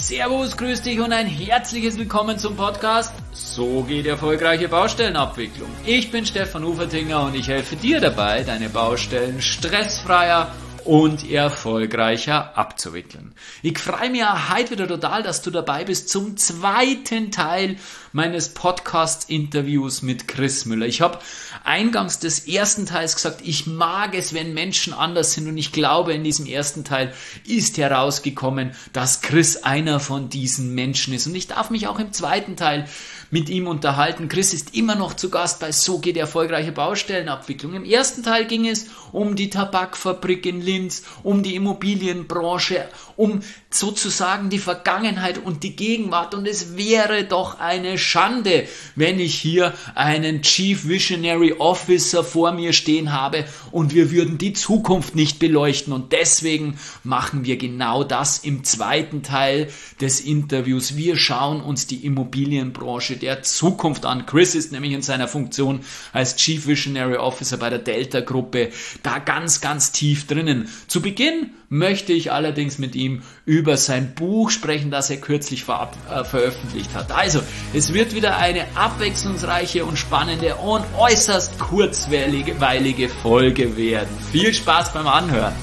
Servus, grüß dich und ein herzliches Willkommen zum Podcast So geht erfolgreiche Baustellenabwicklung. Ich bin Stefan Ufertinger und ich helfe dir dabei, deine Baustellen stressfreier und erfolgreicher abzuwickeln. Ich freue mich heute wieder total, dass du dabei bist zum zweiten Teil meines Podcast-Interviews mit Chris Müller. Ich habe eingangs des ersten Teils gesagt, ich mag es, wenn Menschen anders sind, und ich glaube, in diesem ersten Teil ist herausgekommen, dass Chris einer von diesen Menschen ist, und ich darf mich auch im zweiten Teil mit ihm unterhalten. Chris ist immer noch zu Gast bei So geht erfolgreiche Baustellenabwicklung. Im ersten Teil ging es um die Tabakfabrik in Linz, um die Immobilienbranche, um sozusagen die Vergangenheit und die Gegenwart, und es wäre doch eine Schande, wenn ich hier einen Chief Visionary Officer vor mir stehen habe und wir würden die Zukunft nicht beleuchten, und deswegen machen wir genau das im zweiten Teil des Interviews. Wir schauen uns die Immobilienbranche der Zukunft an. Chris ist nämlich in seiner Funktion als Chief Visionary Officer bei der Delta-Gruppe da ganz, ganz tief drinnen. Zu Beginn möchte ich allerdings mit ihm über sein Buch sprechen, das er kürzlich veröffentlicht hat. Also, es wird wieder eine abwechslungsreiche und spannende und äußerst kurzweilige Folge werden. Viel Spaß beim Anhören!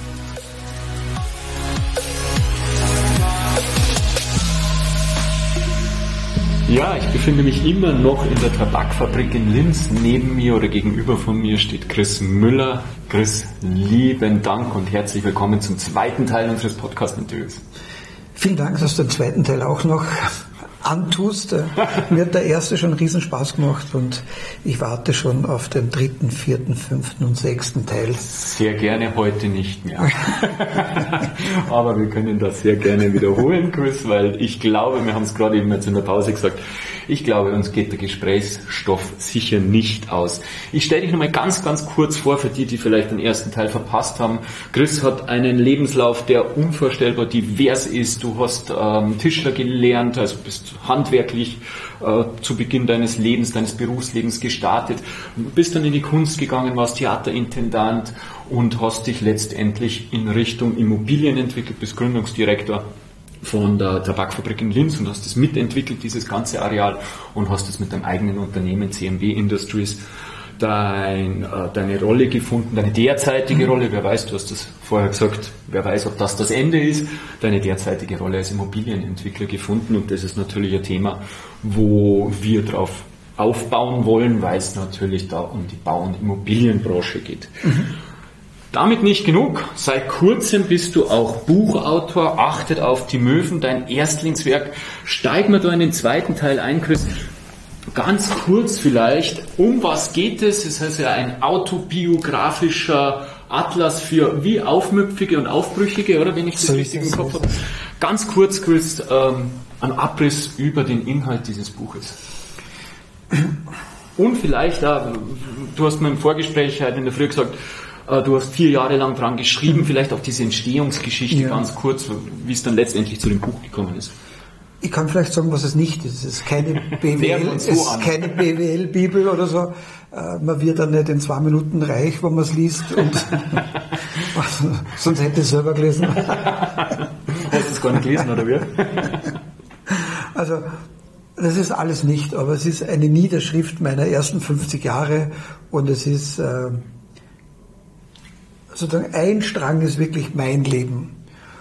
Ja, ich befinde mich immer noch in der Tabakfabrik in Linz. Neben mir oder gegenüber von mir steht Chris Müller. Chris, lieben Dank und herzlich willkommen zum zweiten Teil unseres Podcast-Interviews. Vielen Dank, dass du den zweiten Teil auch noch antust. Mir hat der erste schon riesen Spaß gemacht und ich warte schon auf den dritten, vierten, fünften und sechsten Teil. Sehr gerne, heute nicht mehr. Aber wir können das sehr gerne wiederholen, Chris, weil ich glaube, wir haben es gerade eben jetzt in der Pause gesagt, ich glaube, uns geht der Gesprächsstoff sicher nicht aus. Ich stelle dich nochmal ganz, ganz kurz vor, für die vielleicht den ersten Teil verpasst haben. Chris hat einen Lebenslauf, der unvorstellbar divers ist. Du hast Tischler gelernt, also bist handwerklich zu Beginn deines Lebens, deines Berufslebens gestartet. Du bist dann in die Kunst gegangen, warst Theaterintendant und hast dich letztendlich in Richtung Immobilien entwickelt, bist Gründungsdirektor von der Tabakfabrik in Linz und hast es mitentwickelt, dieses ganze Areal, und hast es mit deinem eigenen Unternehmen CMW Industries deine Rolle gefunden, deine derzeitige Rolle, wer weiß, du hast das vorher gesagt, wer weiß, ob das Ende ist, deine derzeitige Rolle als Immobilienentwickler gefunden, und das ist natürlich ein Thema, wo wir drauf aufbauen wollen, weil es natürlich da um die Bau- und Immobilienbranche geht. Damit nicht genug. Seit kurzem bist du auch Buchautor, Achtet auf die Möwen, dein Erstlingswerk. Steigen wir da in den zweiten Teil ein, Chris. Ganz kurz vielleicht, um was geht es? Es ist ja ein autobiografischer Atlas für wie Aufmüpfige und Aufbrüchige, oder wenn ich das richtig im Kopf habe. Ganz kurz, Chris, ein Abriss über den Inhalt dieses Buches. Und vielleicht, du hast mir im Vorgespräch heute in der Früh gesagt, du hast 4 Jahre lang dran geschrieben, vielleicht auch diese Entstehungsgeschichte ganz kurz, wie es dann letztendlich zu dem Buch gekommen ist. Ich kann vielleicht sagen, was es nicht ist. Es ist keine BWL-Bibel oder so. Man wird dann nicht in 2 Minuten reich, wenn man es liest. Und sonst hätte ich es selber gelesen. Hast du es gar nicht gelesen, oder wie? Also, das ist alles nicht, aber es ist eine Niederschrift meiner ersten 50 Jahre, und es ist sozusagen ein Strang ist wirklich mein Leben.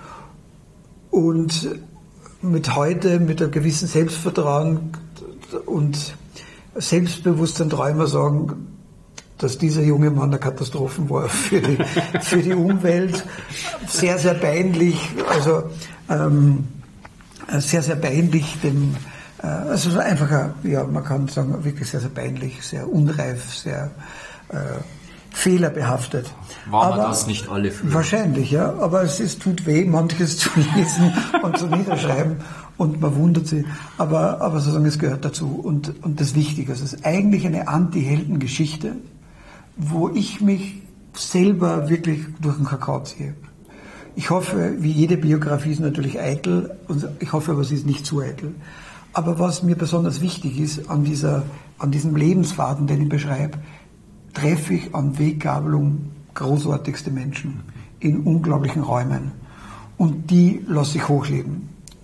Und mit heute, mit einem gewissen Selbstvertrauen und Selbstbewusstsein träumen sagen, dass dieser junge Mann eine Katastrophe war für die Umwelt. Sehr, sehr peinlich, also sehr, sehr peinlich, also einfach, man kann sagen, wirklich sehr, sehr peinlich, sehr unreif, sehr fehlerbehaftet. Waren wir das nicht alle früher? Wahrscheinlich, ja. Aber es tut weh, manches zu lesen und zu niederschreiben, und man wundert sich. Aber sozusagen, es gehört dazu. Und das Wichtige, es ist eigentlich eine Anti-Helden-Geschichte, wo ich mich selber wirklich durch den Kakao ziehe. Ich hoffe, wie jede Biografie ist natürlich eitel, und ich hoffe aber, sie ist nicht zu eitel. Aber was mir besonders wichtig ist an diesem Lebensfaden, den ich beschreibe, treffe ich an Weggabelung großartigste Menschen in unglaublichen Räumen. Und die lasse ich hochleben.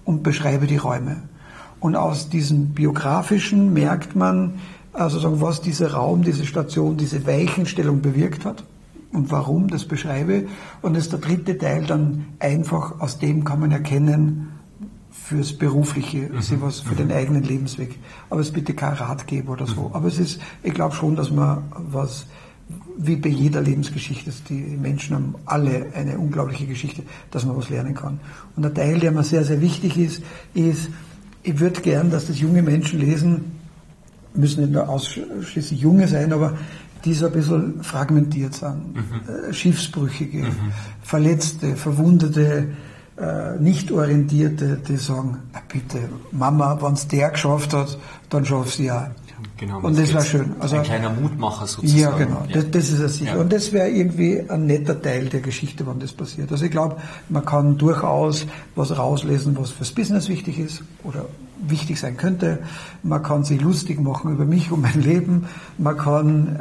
und beschreibe die Räume. Und aus diesem Biografischen merkt man, also was dieser Raum, diese Station, diese Weichenstellung bewirkt hat und warum, das beschreibe. Und das ist der dritte Teil dann einfach, aus dem kann man erkennen, fürs Berufliche, was für den eigenen Lebensweg. Aber es ist bitte kein Ratgeber oder so. Aber es ist, ich glaube schon, dass man was, wie bei jeder Lebensgeschichte, die Menschen haben alle eine unglaubliche Geschichte, dass man was lernen kann. Und der Teil, der mir sehr, sehr wichtig ist, ich würde gern, dass das junge Menschen lesen, müssen nicht nur ausschließlich junge sein, aber die so ein bisschen fragmentiert sind. Schiffsbrüchige, Verletzte, Verwundete, nicht orientierte, die sagen, bitte, Mama, wenn es der geschafft hat, dann schafft sie ja. Genau, und das war schön. Also ein kleiner Mutmacher sozusagen. Ja, genau. Ja. Das ist es sicher. Ja. Und das wäre irgendwie ein netter Teil der Geschichte, wann das passiert. Also ich glaube, man kann durchaus was rauslesen, was fürs Business wichtig ist oder wichtig sein könnte. Man kann sich lustig machen über mich und mein Leben. Man kann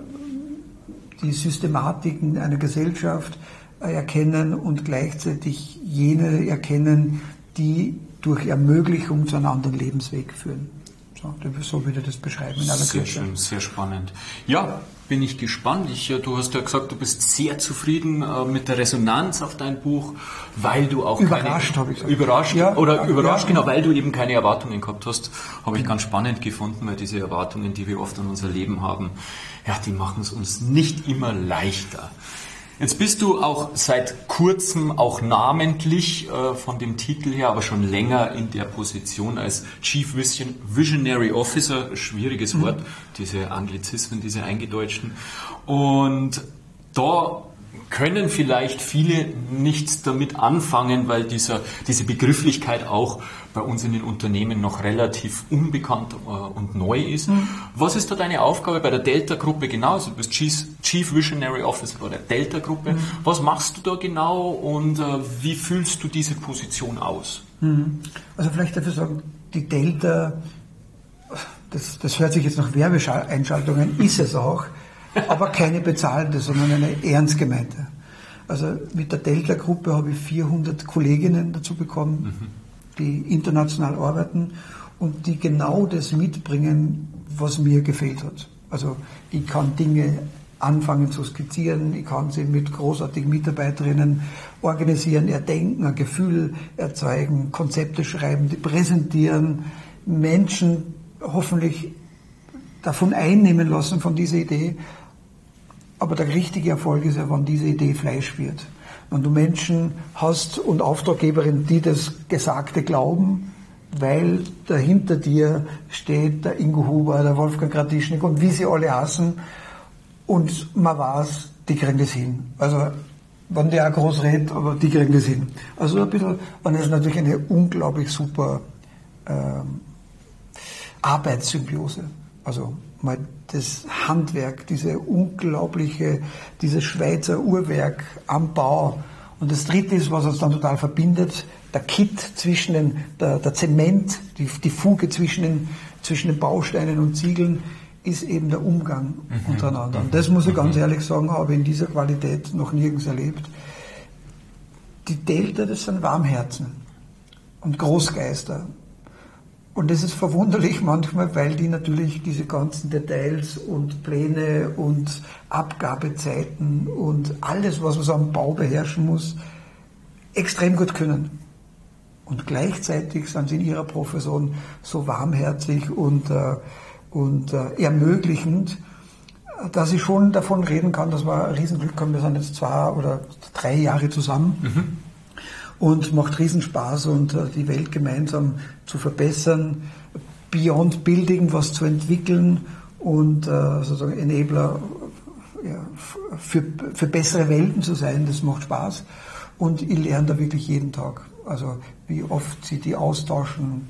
die Systematiken einer Gesellschaft erkennen und gleichzeitig jene erkennen, die durch Ermöglichung zu einem anderen Lebensweg führen. So würde ich das beschreiben in aller Kürze. Sehr schön, sehr spannend. Ja, bin ich gespannt. Du hast ja gesagt, du bist sehr zufrieden mit der Resonanz auf dein Buch, weil du auch überrascht, habe ich gesagt. Überrascht, genau, weil du eben keine Erwartungen gehabt hast. Habe ich ganz spannend gefunden, weil diese Erwartungen, die wir oft an unser Leben haben, ja, die machen es uns nicht immer leichter. Jetzt bist du auch seit kurzem auch namentlich von dem Titel her, aber schon länger in der Position als Chief Visionary Officer, schwieriges Wort, diese Anglizismen, diese eingedeutschten. Und da können vielleicht viele nichts damit anfangen, weil diese Begrifflichkeit auch bei uns in den Unternehmen noch relativ unbekannt und neu ist. Was ist da deine Aufgabe bei der Delta-Gruppe genau? Also du bist Chief Visionary Officer bei der Delta-Gruppe. Was machst du da genau und wie fühlst du diese Position aus? Also vielleicht dafür sagen, die Delta, das hört sich jetzt nach Werbeeinschaltungen, ist es auch, aber keine bezahlende, sondern eine ernst gemeinte. Also mit der Delta-Gruppe habe ich 400 Kolleginnen dazu bekommen, die international arbeiten und die genau das mitbringen, was mir gefehlt hat. Also ich kann Dinge anfangen zu skizzieren, ich kann sie mit großartigen Mitarbeiterinnen organisieren, erdenken, ein Gefühl erzeugen, Konzepte schreiben, die präsentieren, Menschen hoffentlich davon einnehmen lassen von dieser Idee. Aber der richtige Erfolg ist ja, wenn diese Idee Fleisch wird. Wenn du Menschen hast und Auftraggeberinnen, die das Gesagte glauben, weil dahinter dir steht der Ingo Huber, der Wolfgang Gradischnik und wie sie alle heißen und man weiß, die kriegen das hin. Also, wenn der auch groß redet, aber die kriegen das hin. Also ein bisschen, und das ist natürlich eine unglaublich super Arbeitssymbiose. Also mal das Handwerk, dieses Schweizer Uhrwerk am Bau. Und das Dritte ist, was uns dann total verbindet, der Kit zwischen der Zement, die Fuge zwischen den Bausteinen und Ziegeln, ist eben der Umgang untereinander. Und das muss ich ganz ehrlich sagen, habe ich in dieser Qualität noch nirgends erlebt. Die Delta, das sind Warmherzen und Großgeister. Und das ist verwunderlich manchmal, weil die natürlich diese ganzen Details und Pläne und Abgabezeiten und alles, was man so am Bau beherrschen muss, extrem gut können. Und gleichzeitig sind sie in ihrer Profession so warmherzig und ermöglichend, dass ich schon davon reden kann, dass wir ein Riesenglück haben. Wir sind jetzt 2 oder 3 Jahre zusammen. Und macht Riesenspaß und die Welt gemeinsam zu verbessern, beyond building was zu entwickeln und sozusagen Enabler für bessere Welten zu sein, das macht Spaß und ich lerne da wirklich jeden Tag. Also wie oft sie die austauschen.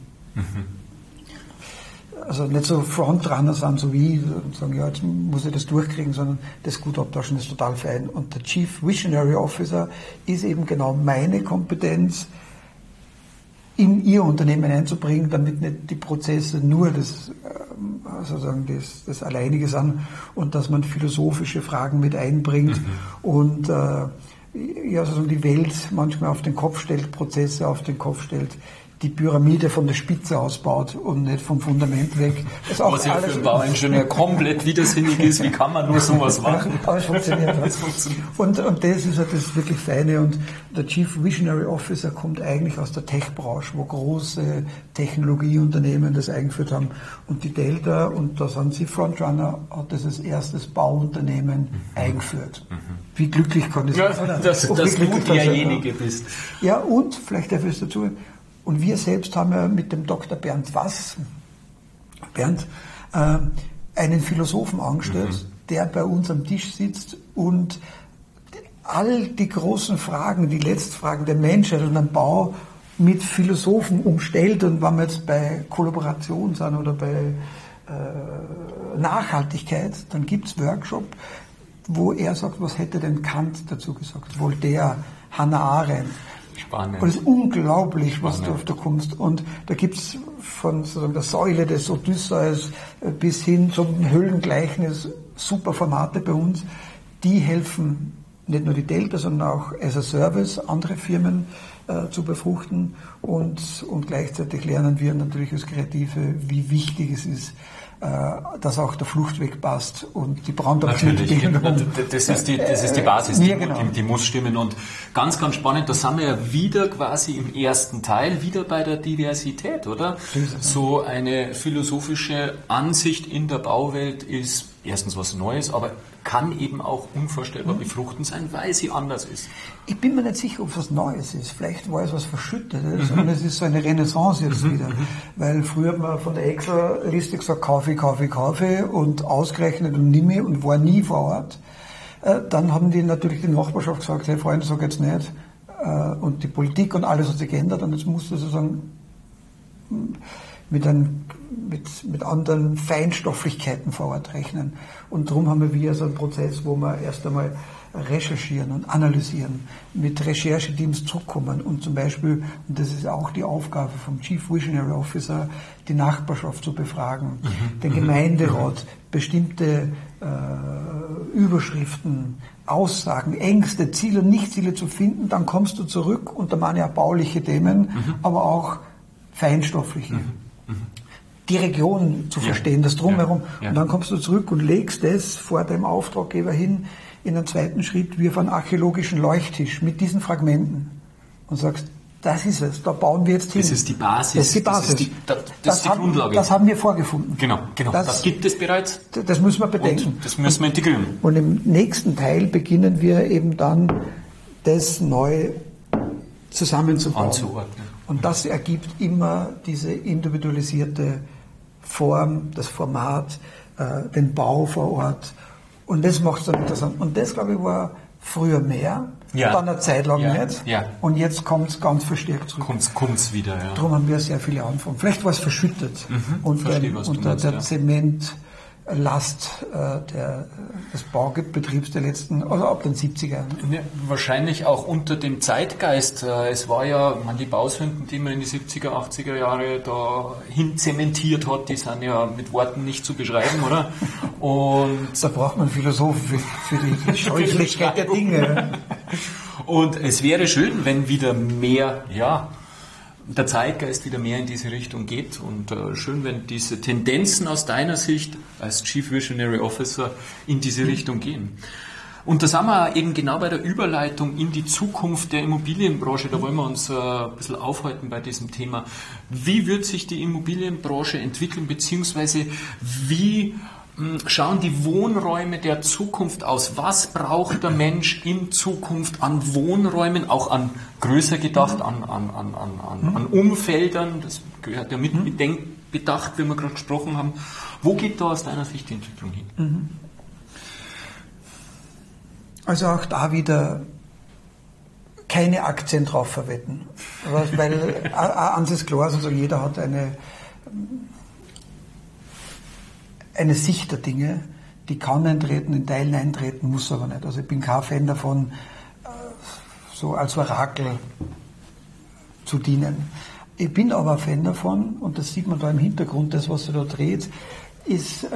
Also nicht so Frontrunner sind, so wie und sagen, ja, jetzt muss ich das durchkriegen, sondern das gut abtauschen ist total fein. Und der Chief Visionary Officer ist eben genau meine Kompetenz, in ihr Unternehmen einzubringen, damit nicht die Prozesse nur das Alleinige sind und dass man philosophische Fragen mit einbringt und die Welt manchmal auf den Kopf stellt, Prozesse auf den Kopf stellt, die Pyramide von der Spitze ausbaut und nicht vom Fundament weg. Das auch was ja für einen Bauingenieur komplett widersinnig ist, wie kann man nur sowas machen? Aber es funktioniert. Und das ist halt das wirklich Feine. Und der Chief Visionary Officer kommt eigentlich aus der Tech-Branche, wo große Technologieunternehmen das eingeführt haben. Und die Delta, und da sind sie Frontrunner, hat das als erstes Bauunternehmen eingeführt. Wie glücklich kann das sein? Ja, dass du derjenige bist. Ja, und vielleicht darf ich es dazu. Und wir selbst haben ja mit dem Dr. Bernd einen Philosophen angestellt, der bei uns am Tisch sitzt und all die großen Fragen, die Letztfragen der Menschheit und am Bau mit Philosophen umstellt. Und wenn wir jetzt bei Kollaboration sind oder bei Nachhaltigkeit, dann gibt es Workshop, wo er sagt, was hätte denn Kant dazu gesagt, Voltaire, Hannah Arendt. Spannend. Und es ist unglaublich, was du auf der kommst. Und da gibt es von sozusagen der Säule des Odysseus bis hin zum Höhlengleichnis super Formate bei uns, die helfen nicht nur die Delta, sondern auch as a Service andere Firmen zu befruchten. Und gleichzeitig lernen wir natürlich als Kreative, wie wichtig es ist, dass auch der Fluchtweg passt und die Brandabschnittbedingungen. Das ist die Basis, die muss stimmen. Und ganz, ganz spannend, da sind wir ja wieder quasi im ersten Teil, wieder bei der Diversität, oder? So eine philosophische Ansicht in der Bauwelt ist erstens was Neues, aber kann eben auch unvorstellbar befruchtend sein, weil sie anders ist. Ich bin mir nicht sicher, ob es was Neues ist. Vielleicht war es was Verschüttetes und es ist so eine Renaissance jetzt wieder. Weil früher hat man von der Excel-Liste gesagt, kaufe und ausgerechnet und nimm und war nie vor Ort. Dann haben die natürlich die Nachbarschaft gesagt, hey Freunde, sag jetzt nicht. Und die Politik und alles hat sich geändert und jetzt musst du sozusagen mit anderen Feinstofflichkeiten vor Ort rechnen. Und darum haben wir so einen Prozess, wo wir erst einmal recherchieren und analysieren, mit Rechercheteams zurückkommen und zum Beispiel, und das ist auch die Aufgabe vom Chief Visionary Officer, die Nachbarschaft zu befragen, den Gemeinderat, bestimmte Überschriften, Aussagen, Ängste, Ziele und Nichtziele zu finden, dann kommst du zurück und da waren ja bauliche Themen, aber auch feinstoffliche. Die Region zu verstehen, das Drumherum. Und dann kommst du zurück und legst es vor deinem Auftraggeber hin in einen zweiten Schritt wie auf einen archäologischen Leuchttisch mit diesen Fragmenten und sagst, das ist es, da bauen wir jetzt hin. Das ist die Basis. Das ist die Basis. Das ist die Grundlage. Das haben wir vorgefunden. Genau. Das gibt es bereits. Das müssen wir bedenken. Und das müssen wir integrieren. Und im nächsten Teil beginnen wir eben dann, das neu zusammenzubauen. Anzuordnen. Und das ergibt immer diese individualisierte Form, das Format, den Bau vor Ort. Und das macht es dann interessant. Und das, glaube ich, war früher mehr, dann eine Zeit lang nicht. Ja. Und jetzt kommt es ganz verstärkt zurück. Kommt's wieder, ja. Darum haben wir sehr viele Anfragen. Vielleicht war es verschüttet unter der Zementlast des Baubetriebs der letzten, also ab den 70ern. Ja, wahrscheinlich auch unter dem Zeitgeist. Es war ja, die Bausünden, die man in die 70er, 80er Jahre da hin zementiert hat, die sind ja mit Worten nicht zu beschreiben, oder? Und da braucht man Philosophen für die Scheußlichkeit der Dinge. Und es wäre schön, wenn wieder mehr, der Zeitgeist wieder mehr in diese Richtung geht und schön, wenn diese Tendenzen aus deiner Sicht als Chief Visionary Officer in diese Richtung gehen. Und da sind wir eben genau bei der Überleitung in die Zukunft der Immobilienbranche. Da wollen wir uns ein bisschen aufhalten bei diesem Thema. Wie wird sich die Immobilienbranche entwickeln, beziehungsweise wie schauen die Wohnräume der Zukunft aus? Was braucht der Mensch in Zukunft an Wohnräumen, auch an größer gedacht, an Umfeldern? Das gehört ja mit bedacht, wie wir gerade gesprochen haben. Wo geht da aus deiner Sicht die Entwicklung hin? Also auch da wieder keine Aktien drauf verwetten. Weil eins ist klar, also jeder hat eine Sicht der Dinge, die kann eintreten, in Teilen eintreten, muss aber nicht. Also ich bin kein Fan davon, so als Orakel zu dienen. Ich bin aber ein Fan davon, und das sieht man da im Hintergrund, das, was sich da dreht, ist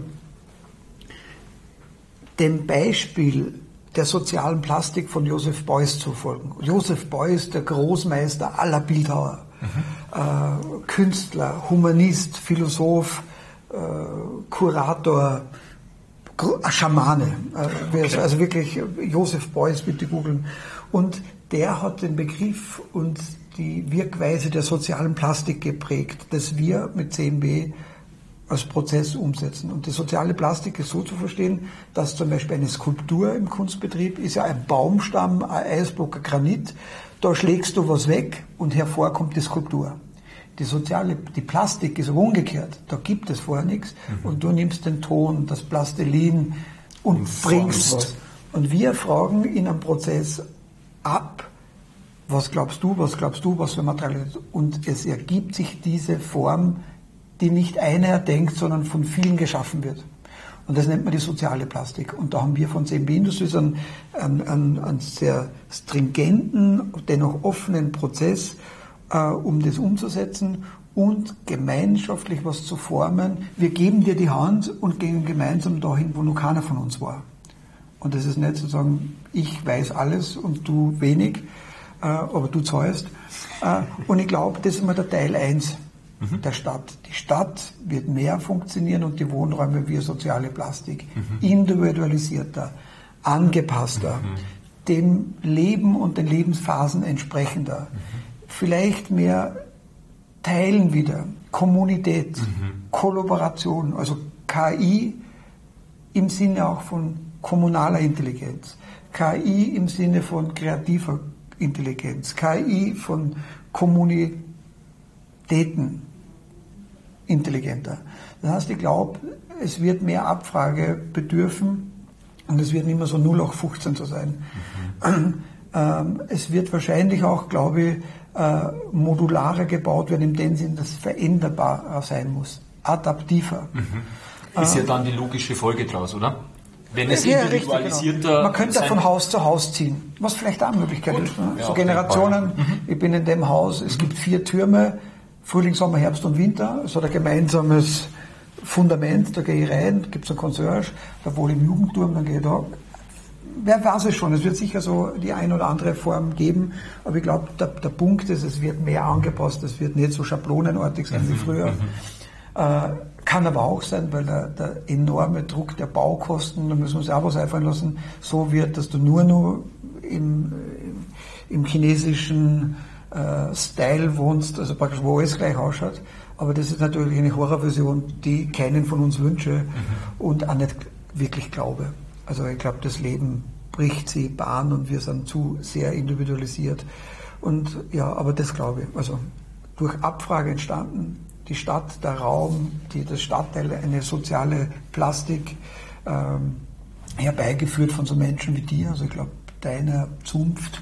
dem Beispiel der sozialen Plastik von Joseph Beuys zu folgen. Joseph Beuys, der Großmeister aller Bildhauer. Künstler, Humanist, Philosoph, Kurator, Schamane, also wirklich Joseph Beuys, bitte googeln. Und der hat den Begriff und die Wirkweise der sozialen Plastik geprägt, das wir mit CNB als Prozess umsetzen. Und die soziale Plastik ist so zu verstehen, dass zum Beispiel eine Skulptur im Kunstbetrieb ist ja ein Baumstamm, ein Eisblock, ein Granit, da schlägst du was weg und hervor kommt die Skulptur. Die Plastik ist umgekehrt, da gibt es vorher nichts und du nimmst den Ton, das Plastilin und bringst was. Und wir fragen in einem Prozess ab, was glaubst du, was für Material, und es ergibt sich diese Form, die nicht einer denkt, sondern von vielen geschaffen wird. Und das nennt man die soziale Plastik. Und da haben wir von CNB Industries einen sehr stringenten, dennoch offenen Prozess, um das umzusetzen und gemeinschaftlich was zu formen. Wir geben dir die Hand und gehen gemeinsam dahin, wo noch keiner von uns war. Und das ist nicht sozusagen, ich weiß alles und du wenig, aber du zahlst. Und ich glaube, das ist mal der Teil 1 der Stadt. Die Stadt wird mehr funktionieren und die Wohnräume wie soziale Plastik. Individualisierter, angepasster, dem Leben und den Lebensphasen entsprechender. Vielleicht mehr Teilen wieder, Kommunität, Kollaboration, also KI im Sinne auch von kommunaler Intelligenz, KI im Sinne von kreativer Intelligenz, KI von Kommunitäten intelligenter. Das heißt, ich glaube, es wird mehr Abfrage bedürfen und es wird nicht mehr so 0815 so sein. Es wird wahrscheinlich auch, glaube ich, modularer gebaut werden, in dem Sinn, dass es veränderbar sein muss, adaptiver. Ist ja dann die logische Folge draus, oder? Wenn es individualisierter... Genau. Man könnte von Haus zu Haus ziehen, was vielleicht auch eine Möglichkeit ist. Ne? Ja, so Generationen, ich bin in dem Haus, es gibt 4 Türme, Frühling, Sommer, Herbst und Winter, es hat ein gemeinsames Fundament, da gehe ich rein, gibt es einen Concierge, da wohne ich im Jugendturm, dann gehe ich da. Wer weiß es schon, es wird sicher so die ein oder andere Form geben, aber ich glaube, der Punkt ist, es wird mehr angepasst, es wird nicht so schablonenartig sein wie früher. Kann aber auch sein, weil der enorme Druck der Baukosten, da müssen wir uns auch was einfallen lassen, so wird, dass du nur noch im chinesischen Style wohnst, also praktisch wo alles gleich ausschaut. Aber das ist natürlich eine Horrorversion, die keinen von uns wünsche und auch nicht wirklich glaube. Also ich glaube, das Leben bricht sie Bahn und wir sind zu sehr individualisiert. Und ja, aber das glaube ich. Also durch Abfrage entstanden, die Stadt, der Raum, das Stadtteil, eine soziale Plastik herbeigeführt von so Menschen wie dir. Also ich glaube, deiner Zunft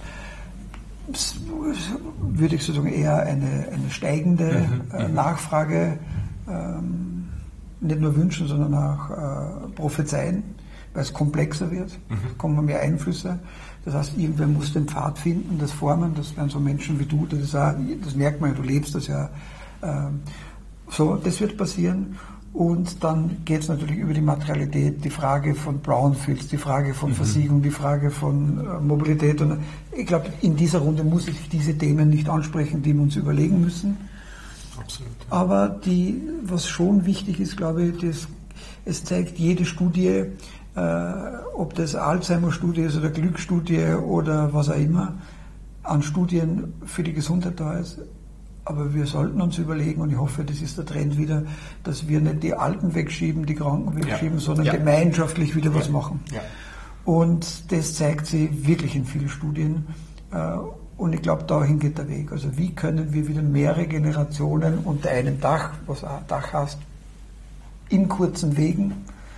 würde ich sozusagen eher eine steigende Nachfrage nicht nur wünschen, sondern auch prophezeien, weil es komplexer wird, kommen mehr Einflüsse. Das heißt, irgendwer muss den Pfad finden, das formen, das werden so Menschen wie du, das merkt man ja, du lebst das ja. So, das wird passieren. Und dann geht es natürlich über die Materialität, die Frage von Brownfields, die Frage von Versiegelung, die Frage von Mobilität. Und ich glaube, in dieser Runde muss ich diese Themen nicht ansprechen, die wir uns überlegen müssen. Absolut. Aber was schon wichtig ist, glaube ich, es zeigt jede Studie, ob das Alzheimer-Studie ist oder Glücksstudie oder was auch immer, an Studien für die Gesundheit da ist. Aber wir sollten uns überlegen, und ich hoffe, das ist der Trend wieder, dass wir nicht die Alten wegschieben, die Kranken wegschieben, sondern gemeinschaftlich wieder was machen. Ja. Und das zeigt sich wirklich in vielen Studien. Und ich glaube, dahin geht der Weg. Also wie können wir wieder mehrere Generationen unter einem Dach, was auch ein Dach heißt, in kurzen Wegen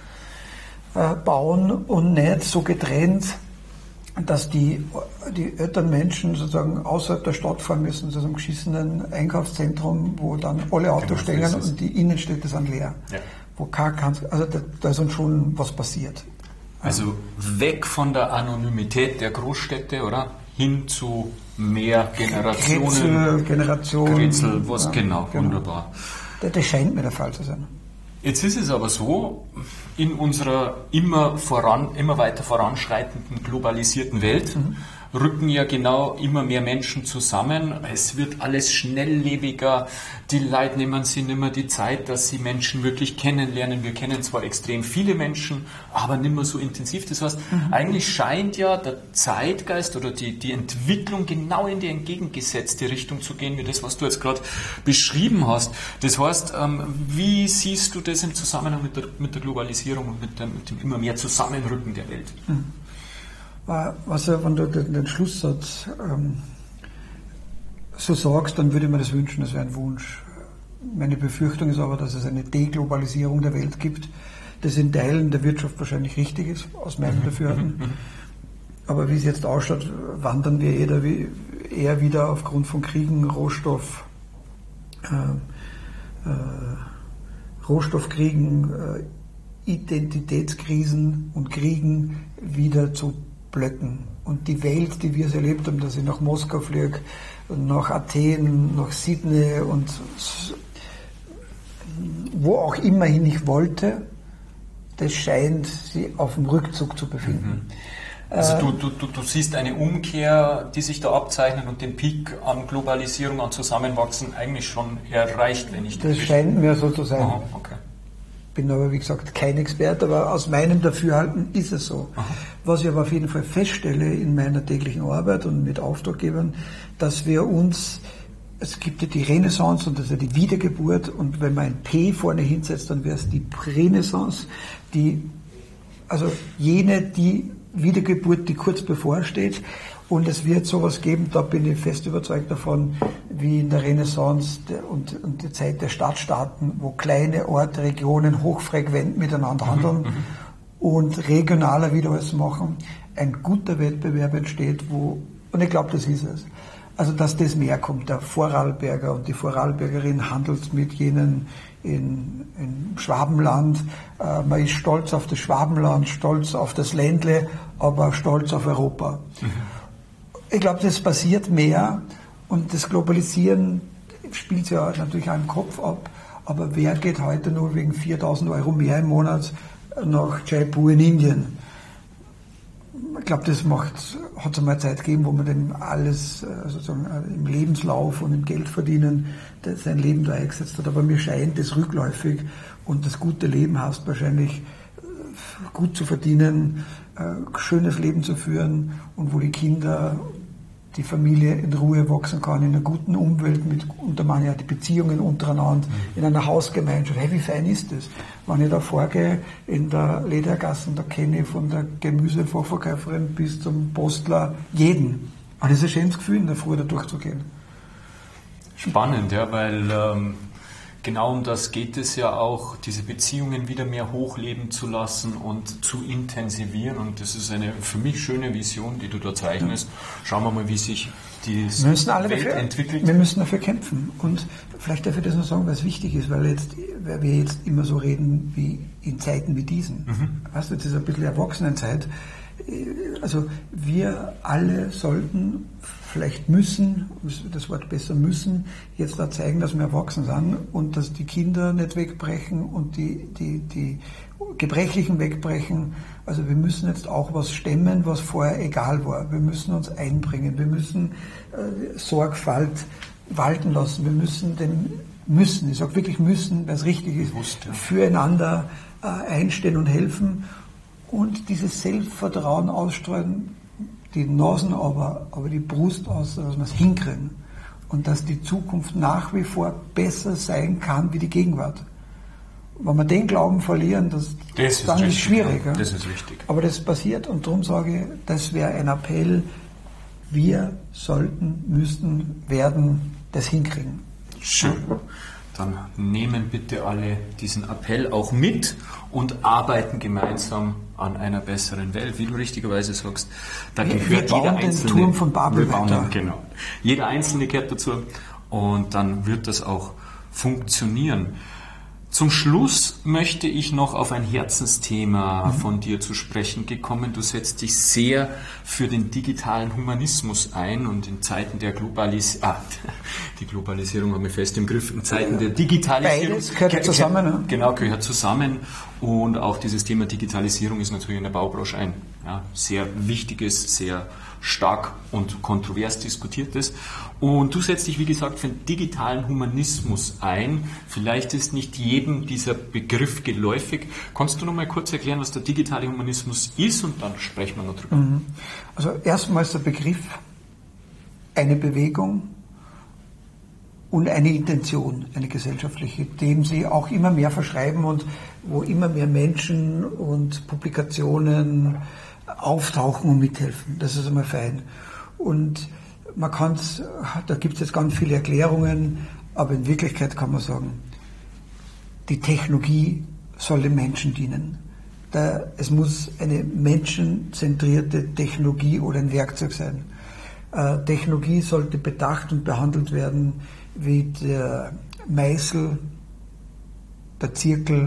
bauen und nicht so getrennt, dass die älteren Menschen sozusagen außerhalb der Stadt fahren müssen, zu einem geschissenen Einkaufszentrum, wo dann alle Autos stehen und die Innenstädte sind leer. Ja. Wo also da ist uns schon was passiert. Also weg von der Anonymität der Großstädte, oder? Hin zu mehr Generationen. Grätzl, was genau, wunderbar. Das scheint mir der Fall zu sein. Jetzt ist es aber so, in unserer immer weiter voranschreitenden globalisierten Welt rücken ja genau immer mehr Menschen zusammen. Es wird alles schnelllebiger. Die Leute nehmen sich nicht mehr die Zeit, dass sie Menschen wirklich kennenlernen. Wir kennen zwar extrem viele Menschen, aber nicht mehr so intensiv. Das heißt, eigentlich scheint ja der Zeitgeist oder die Entwicklung genau in die entgegengesetzte Richtung zu gehen, wie das, was du jetzt gerade beschrieben hast. Das heißt, wie siehst du das im Zusammenhang mit der Globalisierung und mit dem immer mehr Zusammenrücken der Welt? Wenn du den Schlusssatz so sagst, dann würde ich mir das wünschen, das wäre ein Wunsch. Meine Befürchtung ist aber, dass es eine Deglobalisierung der Welt gibt, das in Teilen der Wirtschaft wahrscheinlich richtig ist, aus meinem Dafürhalten. Aber wie es jetzt ausschaut, wandern wir eher wieder aufgrund von Kriegen, Rohstoffkriegen, Identitätskrisen und Kriegen wieder zu Blöcken. Und die Welt, die wir es erlebt haben, dass ich nach Moskau fliege, nach Athen, nach Sydney und wo auch immerhin ich wollte, das scheint sich auf dem Rückzug zu befinden. Also du siehst eine Umkehr, die sich da abzeichnet und den Peak an Globalisierung, an Zusammenwachsen eigentlich schon erreicht, wenn ich das scheint mir so zu sein. Aha, okay. Bin aber, wie gesagt, kein Experte, aber aus meinem Dafürhalten ist es so. Aha. Was ich aber auf jeden Fall feststelle in meiner täglichen Arbeit und mit Auftraggebern, dass wir uns, es gibt ja die Renaissance und das ist ja die Wiedergeburt, und wenn man ein P vorne hinsetzt, dann wäre es die Pränaissance, also die Wiedergeburt, die kurz bevorsteht. Und es wird sowas geben, da bin ich fest überzeugt davon, wie in der Renaissance und der Zeit der Stadtstaaten, wo kleine Orte, Regionen hochfrequent miteinander handeln und regionaler wieder was machen, ein guter Wettbewerb entsteht, und ich glaube, das ist es. Also, dass das mehr kommt. Der Vorarlberger und die Vorarlbergerin handelt mit jenen in Schwabenland. Man ist stolz auf das Schwabenland, stolz auf das Ländle, aber stolz auf Europa. Ich glaube, das passiert mehr, und das Globalisieren spielt ja natürlich auch im Kopf ab, aber wer geht heute nur wegen 4.000 € mehr im Monat nach Jaipur in Indien? Ich glaube, hat es einmal Zeit gegeben, wo man dem alles sozusagen im Lebenslauf und im Geldverdienen sein Leben da eingesetzt hat, aber mir scheint das rückläufig, und das gute Leben heißt wahrscheinlich gut zu verdienen, schönes Leben zu führen, und wo die Kinder, die Familie in Ruhe wachsen kann, in einer guten Umwelt, und da meine ich ja die Beziehungen untereinander, in einer Hausgemeinschaft. Hey, wie fein ist das? Wenn ich da vorgehe in der Ledergassen, da kenne ich von der Gemüsefachverkäuferin bis zum Postler jeden. Und das ist ein schönes Gefühl, in der Früh da durchzugehen. Spannend, ja, weil genau um das geht es ja auch, diese Beziehungen wieder mehr hochleben zu lassen und zu intensivieren. Und das ist eine für mich schöne Vision, die du da zeichnest. Schauen wir mal, wie sich die Welt entwickelt. Wir müssen dafür kämpfen. Und vielleicht darf ich das noch sagen, was wichtig ist, weil wir jetzt immer so reden wie in Zeiten wie diesen. Weißt du, das ist ein bisschen Erwachsenenzeit. Also wir alle sollten, vielleicht müssen, das Wort besser müssen, jetzt da zeigen, dass wir erwachsen sind und dass die Kinder nicht wegbrechen und die Gebrechlichen wegbrechen. Also wir müssen jetzt auch was stemmen, was vorher egal war. Wir müssen uns einbringen, wir müssen Sorgfalt walten lassen, wir müssen, ich sage wirklich müssen, weil es richtig ist, füreinander einstehen und helfen. Und dieses Selbstvertrauen ausstreuen, die Nasen aber die Brust aus, dass wir es hinkriegen. Und dass die Zukunft nach wie vor besser sein kann wie die Gegenwart. Wenn wir den Glauben verlieren, dann ist es schwierig. Ja. Das ist wichtig. Aber das passiert, und darum sage ich, das wäre ein Appell, wir sollten, müssten, werden das hinkriegen. Schön. Dann nehmen bitte alle diesen Appell auch mit und arbeiten gemeinsam an einer besseren Welt. Wie du richtigerweise sagst, da gehört jeder Einzelne. Turm von Babel weiter. Genau. Jeder Einzelne gehört dazu, und dann wird das auch funktionieren. Zum Schluss möchte ich noch auf ein Herzensthema von dir zu sprechen gekommen. Du setzt dich sehr für den digitalen Humanismus ein, und in Zeiten der die Globalisierung haben wir fest im Griff, in Zeiten der Digitalisierung. Beides gehört zusammen. Genau, gehört zusammen. Und auch dieses Thema Digitalisierung ist natürlich in der Baubranche ein sehr wichtiges, sehr stark und kontrovers diskutiertes. Und du setzt dich, wie gesagt, für den digitalen Humanismus ein. Vielleicht ist nicht jedem dieser Begriff geläufig. Kannst du noch mal kurz erklären, was der digitale Humanismus ist, und dann sprechen wir noch drüber. Also erstmal ist der Begriff eine Bewegung und eine Intention, eine gesellschaftliche, dem sie auch immer mehr verschreiben und wo immer mehr Menschen und Publikationen auftauchen und mithelfen. Das ist einmal fein. Und man kann es, da gibt es jetzt ganz viele Erklärungen, aber in Wirklichkeit kann man sagen, die Technologie soll dem Menschen dienen. Es muss eine menschenzentrierte Technologie oder ein Werkzeug sein. Technologie sollte bedacht und behandelt werden wie der Meißel, der Zirkel,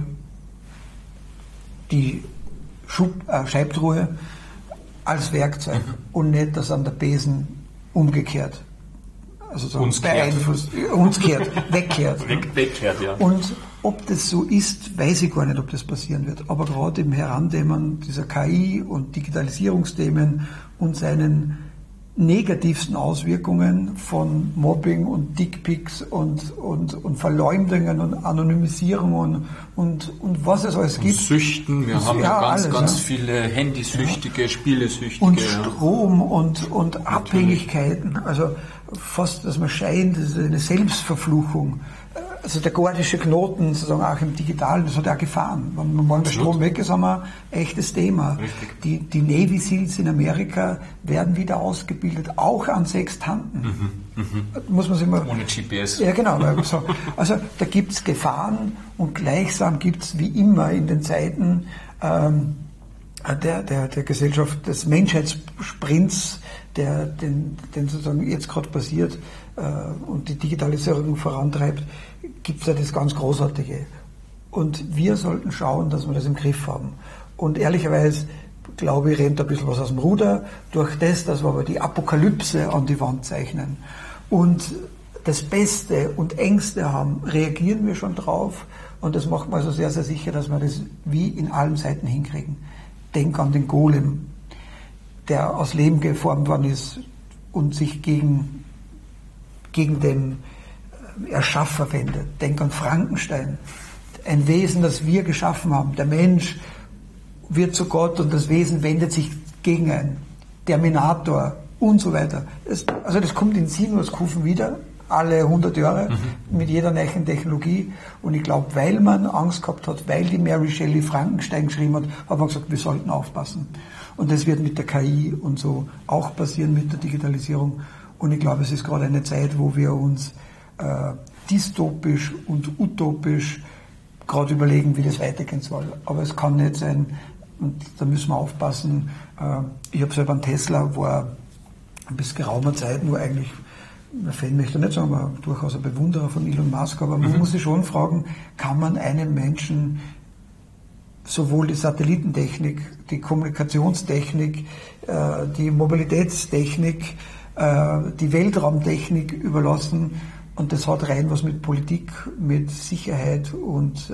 die Scheibtruhe als Werkzeug und nicht das an der Besen umgekehrt. Also so beeinflusst, uns kehrt, wegkehrt. Wegkehrt, ja. Und ob das so ist, weiß ich gar nicht, ob das passieren wird. Aber gerade im Herandämmern dieser KI und Digitalisierungsthemen und seinen negativsten Auswirkungen von Mobbing und Dickpics und Verleumdungen und Anonymisierungen und was es alles gibt. Süchten, wir haben ganz viele Handysüchtige, Spielesüchtige. Und Strom und Abhängigkeiten, also fast, dass man scheint, das ist eine Selbstverfluchung. Also der gordische Knoten, sozusagen auch im Digitalen, das hat auch Gefahren. Wenn der Strom weg ist, haben wir ein echtes Thema. Die Navy Seals in Amerika werden wieder ausgebildet, auch an Sextanten. Muss man sich mal, ohne GPS. Ja, genau. Also da gibt es Gefahren und gleichsam gibt es wie immer in den Zeiten der Gesellschaft des Menschheitssprints, den sozusagen jetzt gerade passiert und die Digitalisierung vorantreibt, gibt es ja das ganz Großartige. Und wir sollten schauen, dass wir das im Griff haben. Und ehrlicherweise, glaube ich, rennt ein bisschen was aus dem Ruder durch das, dass wir aber die Apokalypse an die Wand zeichnen. Und das Beste und Ängste haben, reagieren wir schon drauf. Und das macht man also sehr, sehr sicher, dass wir das wie in allen Seiten hinkriegen. Denk an den Golem, der aus Lehm geformt worden ist und sich gegen den Erschaffer wendet. Denk an Frankenstein, ein Wesen, das wir geschaffen haben. Der Mensch wird zu Gott und das Wesen wendet sich gegen einen. Terminator und so weiter. Das kommt in 7 Kufen wieder, alle 100 Jahre, mit jeder neuen Technologie. Und ich glaube, weil man Angst gehabt hat, weil die Mary Shelley Frankenstein geschrieben hat, hat man gesagt, wir sollten aufpassen. Und das wird mit der KI und so auch passieren, mit der Digitalisierung. Und ich glaube, es ist gerade eine Zeit, wo wir uns dystopisch und utopisch gerade überlegen, wie das weitergehen soll. Aber es kann nicht sein, und da müssen wir aufpassen. Ich habe selber einen Tesla, war bis geraumer Zeit nur eigentlich, ein Fan möchte ich nicht sagen, aber durchaus ein Bewunderer von Elon Musk, aber man muss sich schon fragen, kann man einem Menschen sowohl die Satellitentechnik, die Kommunikationstechnik, die Mobilitätstechnik, die Weltraumtechnik überlassen? Und das hat rein was mit Politik, mit Sicherheit und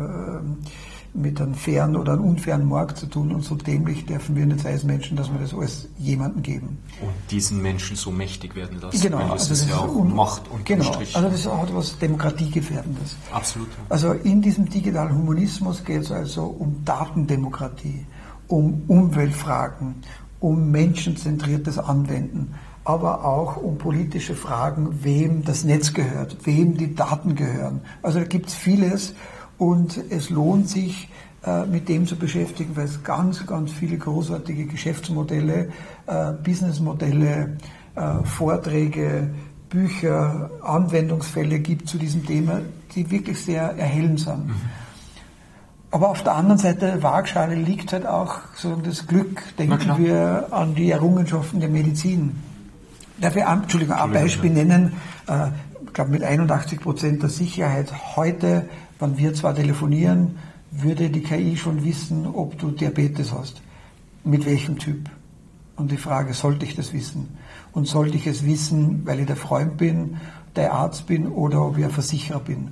mit einem fairen oder einem unfairen Markt zu tun. Und so dämlich dürfen wir nicht sein als Menschen, dass wir das alles jemandem geben. Und diesen Menschen so mächtig werden lassen. Genau. Weil das also ist ja auch Macht und genau. Also das hat was Demokratiegefährdendes. Absolut. Also in diesem digitalen Humanismus geht es also um Datendemokratie, um Umweltfragen, um menschenzentriertes Anwenden, aber auch um politische Fragen, wem das Netz gehört, wem die Daten gehören. Also da gibt es vieles und es lohnt sich, mit dem zu beschäftigen, weil es ganz, ganz viele großartige Geschäftsmodelle, Businessmodelle, Vorträge, Bücher, Anwendungsfälle gibt zu diesem Thema, die wirklich sehr erhellend sind. Aber auf der anderen Seite der Waagschale liegt halt auch so das Glück. Denken wir an die Errungenschaften der Medizin. Darf ich ein Beispiel nennen? Ich glaube, mit 81% der Sicherheit heute, wenn wir zwar telefonieren, würde die KI schon wissen, ob du Diabetes hast. Mit welchem Typ? Und die Frage, sollte ich das wissen? Und sollte ich es wissen, weil ich der Freund bin, der Arzt bin oder ob ich ein Versicherer bin?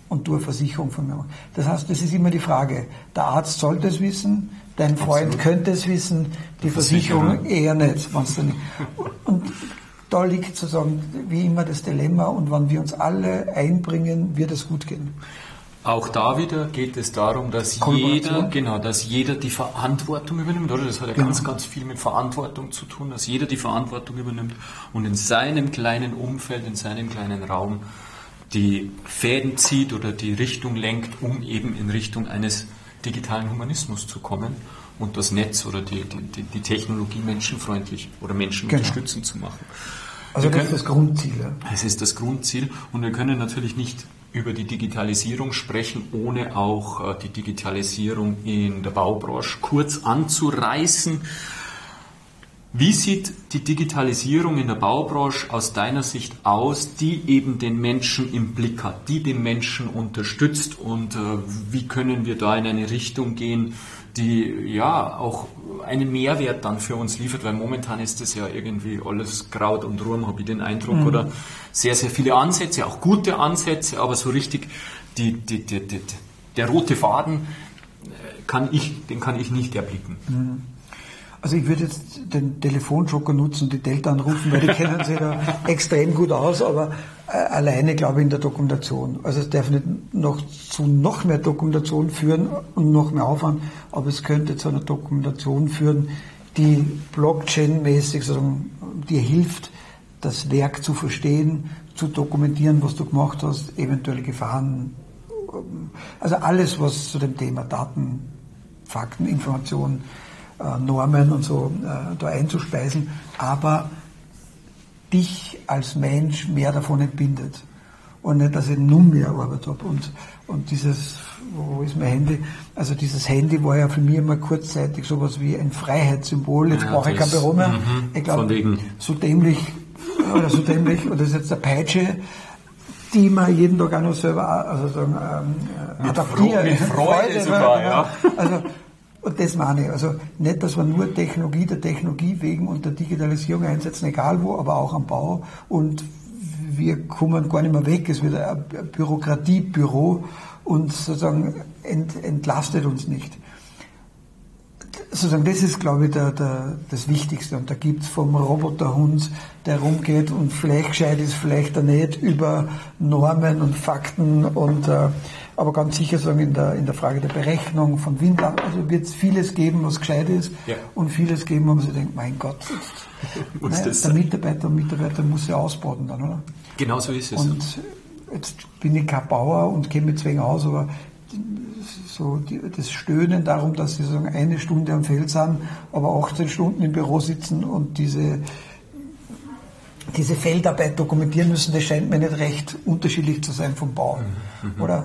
und du eine Versicherung von mir machst. Das heißt, das ist immer die Frage. Der Arzt sollte es wissen, dein Freund könnte es wissen, die Versicherung eher nicht. Wenn's da nicht. Und da liegt sozusagen wie immer das Dilemma, und wenn wir uns alle einbringen, wird es gut gehen. Auch da wieder geht es darum, dass jeder die Verantwortung übernimmt, oder? Das hat ja ganz viel mit Verantwortung zu tun, dass jeder die Verantwortung übernimmt und in seinem kleinen Umfeld, in seinem kleinen Raum die Fäden zieht oder die Richtung lenkt, um eben in Richtung eines digitalen Humanismus zu kommen und das Netz oder die Technologie menschenfreundlich oder menschenunterstützend zu machen. Also das ist das Grundziel. Ja. Es ist das Grundziel, und wir können natürlich nicht über die Digitalisierung sprechen, ohne auch die Digitalisierung in der Baubranche kurz anzureißen. Wie sieht die Digitalisierung in der Baubranche aus deiner Sicht aus, die eben den Menschen im Blick hat, die den Menschen unterstützt, und wie können wir da in eine Richtung gehen, die ja auch einen Mehrwert dann für uns liefert, weil momentan ist das ja irgendwie alles Kraut und Rüben, habe ich den Eindruck, oder sehr, sehr viele Ansätze, auch gute Ansätze, aber so richtig der rote Faden kann ich nicht erblicken. Also ich würde jetzt den Telefonjoker nutzen und die Delta anrufen, weil die kennen sich da extrem gut aus, aber alleine glaube ich in der Dokumentation. Also es darf nicht zu noch mehr Dokumentation führen und noch mehr Aufwand, aber es könnte zu einer Dokumentation führen, die Blockchain-mäßig sozusagen dir hilft, das Werk zu verstehen, zu dokumentieren, was du gemacht hast, eventuelle Gefahren, also alles, was zu dem Thema Daten, Fakten, Informationen, Normen und so da einzuspeisen, aber dich als Mensch mehr davon entbindet. Und nicht, dass ich nur mehr Arbeit habe. Und dieses, wo ist mein Handy? Also dieses Handy war ja für mich immer kurzzeitig sowas wie ein Freiheitssymbol. Jetzt brauche ich kein Büro mehr. Ich glaube, so dämlich, oder das ist jetzt der Peitsche, die man jeden Tag auch noch selber adaptieren. Mit Freude sogar, ja. Also, und das meine ich. Also nicht, dass wir nur Technologie der Technologie wegen und der Digitalisierung einsetzen, egal wo, aber auch am Bau. Und wir kommen gar nicht mehr weg. Es wird ein Bürokratiebüro und sozusagen entlastet uns nicht. Sozusagen, das ist, glaube ich, das Wichtigste. Und da gibt es vom Roboterhund, der rumgeht und vielleicht gescheit ist, vielleicht auch nicht, über Normen und Fakten und aber ganz sicher sagen in der Frage der Berechnung von Windlagen, also wird es vieles geben, was gescheit ist, und vieles geben, wo man sich denkt, mein Gott, der Mitarbeiter und Mitarbeiter muss ja ausbaden dann, oder? Genau so ist es. Und jetzt bin ich kein Bauer und kenne mich deswegen aus, aber so das Stöhnen darum, dass sie sagen, 1 Stunde am Feld sind, aber 18 Stunden im Büro sitzen und diese Feldarbeit dokumentieren müssen, das scheint mir nicht recht unterschiedlich zu sein vom Bau, oder?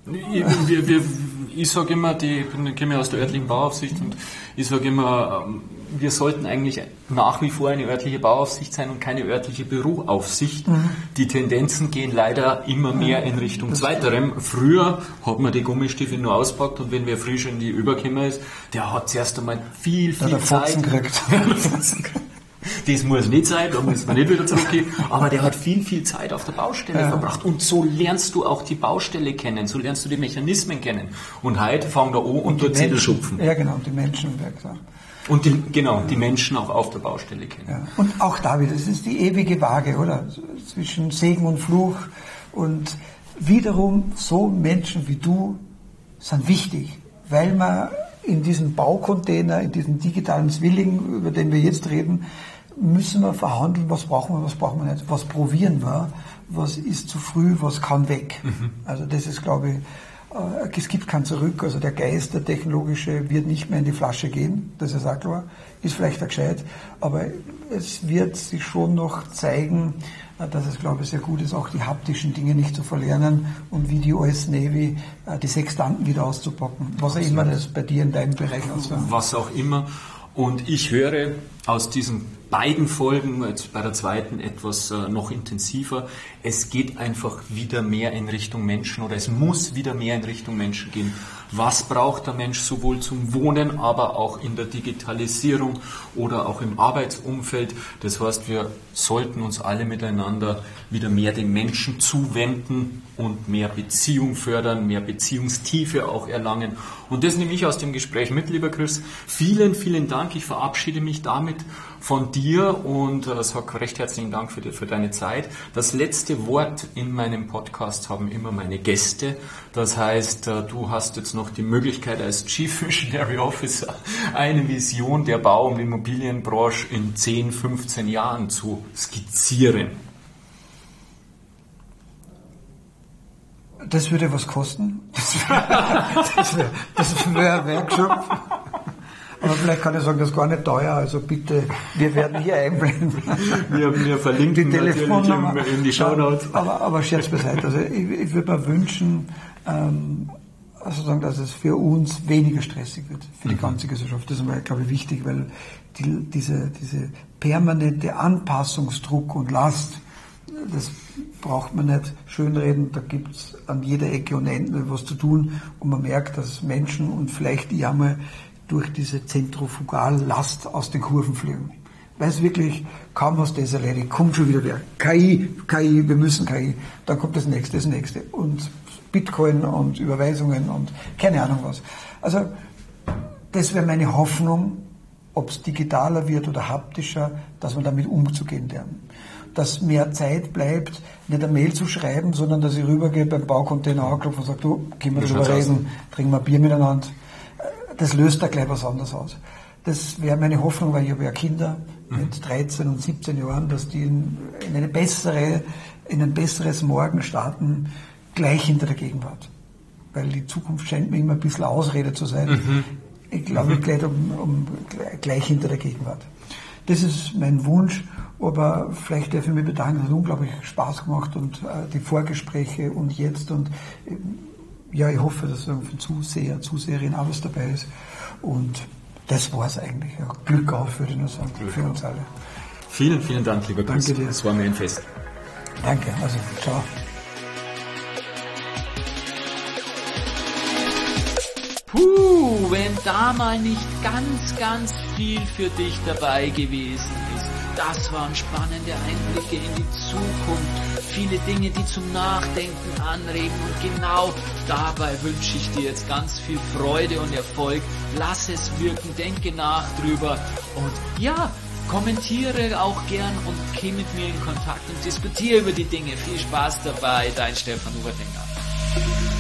Ich sage immer, ich komme aus der örtlichen Bauaufsicht, und ich sage immer, wir sollten eigentlich nach wie vor eine örtliche Bauaufsicht sein und keine örtliche Büroaufsicht. Die Tendenzen gehen leider immer mehr in Richtung Zweiterem. Früher hat man die Gummistiefel nur auspackt, und wenn wer frisch in die übergekommen ist, der hat zuerst einmal viel Zeit. Das muss nicht sein, da muss man nicht wieder zurückgehen, aber der hat viel Zeit auf der Baustelle verbracht, und so lernst du auch die Baustelle kennen, so lernst du die Mechanismen kennen. Und heute fangen da an und dort Zettel schupfen. Ja, genau, und die Menschen im Werk. Und die Menschen auch auf der Baustelle kennen. Ja. Und auch da wieder, das ist die ewige Waage, oder? Zwischen Segen und Fluch. Und wiederum, so Menschen wie du sind wichtig, weil man in diesem Baucontainer, in diesem digitalen Zwilling, über den wir jetzt reden, müssen wir verhandeln, was brauchen wir nicht, was probieren wir, was ist zu früh, was kann weg. Also das ist, glaube ich, es gibt kein Zurück, also der Geist, der technologische, wird nicht mehr in die Flasche gehen, das ist auch klar, ist vielleicht auch gescheit, aber es wird sich schon noch zeigen, dass es, glaube ich, sehr gut ist, auch die haptischen Dinge nicht zu verlernen und wie die US Navy die Sextanten wieder auszupacken, was auch immer das bei dir in deinem Bereich aussieht. Was auch immer. Und ich höre aus diesen beiden Folgen, jetzt bei der zweiten etwas noch intensiver, es geht einfach wieder mehr in Richtung Menschen oder es muss wieder mehr in Richtung Menschen gehen. Was braucht der Mensch sowohl zum Wohnen, aber auch in der Digitalisierung oder auch im Arbeitsumfeld? Das heißt, wir sollten uns alle miteinander wieder mehr dem Menschen zuwenden und mehr Beziehung fördern, mehr Beziehungstiefe auch erlangen. Und das nehme ich aus dem Gespräch mit, lieber Chris. Vielen, vielen Dank. Ich verabschiede mich damit von dir und sage recht herzlichen Dank für deine Zeit. Das letzte Wort in meinem Podcast haben immer meine Gäste. Das heißt, du hast jetzt noch die Möglichkeit als Chief Visionary Officer eine Vision der Bau- und Immobilienbranche in 10, 15 Jahren zu skizzieren. Das würde was kosten. Das wäre ein Workshop. Aber vielleicht kann ich sagen, das ist gar nicht teuer, also bitte, wir werden hier einblenden. Wir verlinken die Telefonnummer in die Shownotes. Aber Scherz beiseite, also ich würde mir wünschen, sozusagen, dass es für uns weniger stressig wird, für die ganze Gesellschaft. Das ist mir, glaube ich, wichtig, weil diese permanente Anpassungsdruck und Last, das braucht man nicht schönreden, da gibt es an jeder Ecke und Ende was zu tun und man merkt, dass Menschen und vielleicht ich einmal durch diese Zentrifugallast aus den Kurven fliegen. Weil es wirklich, kaum hast du das erledigt, kommt schon wieder wer. KI, wir müssen KI. Dann kommt das nächste. Und Bitcoin und Überweisungen und keine Ahnung was. Also, das wäre meine Hoffnung, ob es digitaler wird oder haptischer, dass wir damit umzugehen lernen. Dass mehr Zeit bleibt, nicht eine Mail zu schreiben, sondern dass ich rübergehe beim Baucontainer anklopfe und sage, du, können wir drüber reden, trinken wir Bier miteinander. Das löst da gleich was anderes aus. Das wäre meine Hoffnung, weil ich habe ja Kinder mit 13 und 17 Jahren, dass die in ein besseres Morgen starten, gleich hinter der Gegenwart. Weil die Zukunft scheint mir immer ein bisschen Ausrede zu sein. Ich glaube, gleich hinter der Gegenwart. Das ist mein Wunsch, aber vielleicht darf ich mich bedanken, es hat unglaublich Spaß gemacht und die Vorgespräche und jetzt und ja, ich hoffe, dass von Zuseher, Zuseherinnen auch was dabei ist. Und das war es eigentlich. Ja, Glück auf, würde ich nur sagen, für uns alle. Vielen, vielen Dank, lieber Chris. Danke dir. Es war mir ein Fest. Danke, also ciao. Wenn da mal nicht ganz viel für dich dabei gewesen ist. Das waren spannende Einblicke in die Zukunft, viele Dinge, die zum Nachdenken anregen und genau dabei wünsche ich dir jetzt ganz viel Freude und Erfolg. Lass es wirken, denke nach drüber und ja, kommentiere auch gern und geh mit mir in Kontakt und diskutiere über die Dinge. Viel Spaß dabei, dein Stefan Ufertinger.